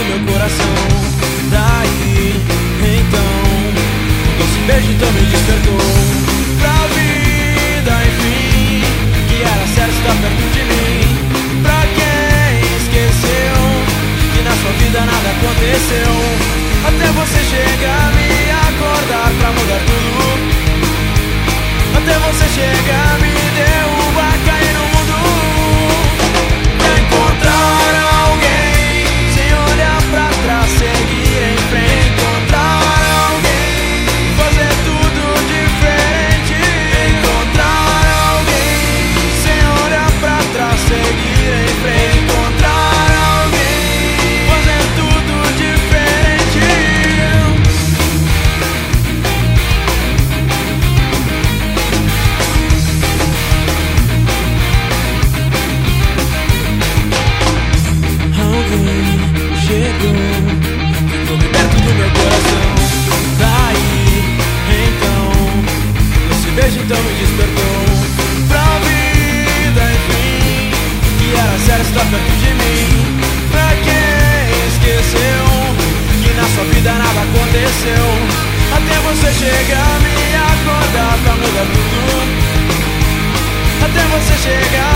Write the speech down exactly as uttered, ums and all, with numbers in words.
do meu coração. Daí, então, um doce beijo então me despertou pra vida, enfim, que era certo estar perto de mim. Pra quem esqueceu que na sua vida nada aconteceu, até você chegar a me acordar pra mudar tudo, até você chegar a me derrubar, cair no mundo, pra encontrar alguém sem olhar pra trás, seguir em frente, encontrar alguém, fazer tudo diferente, encontrar alguém sem olhar pra trás, seguir em frente, encontrar alguém, fazer tudo diferente. Ficou bem perto do meu coração. Daí, então, esse beijo então me despertou pra vida, enfim, que era sério estar perto de mim. Pra quem esqueceu que na sua vida nada aconteceu, até você chegar a me acordar pra mudar tudo, até você chegar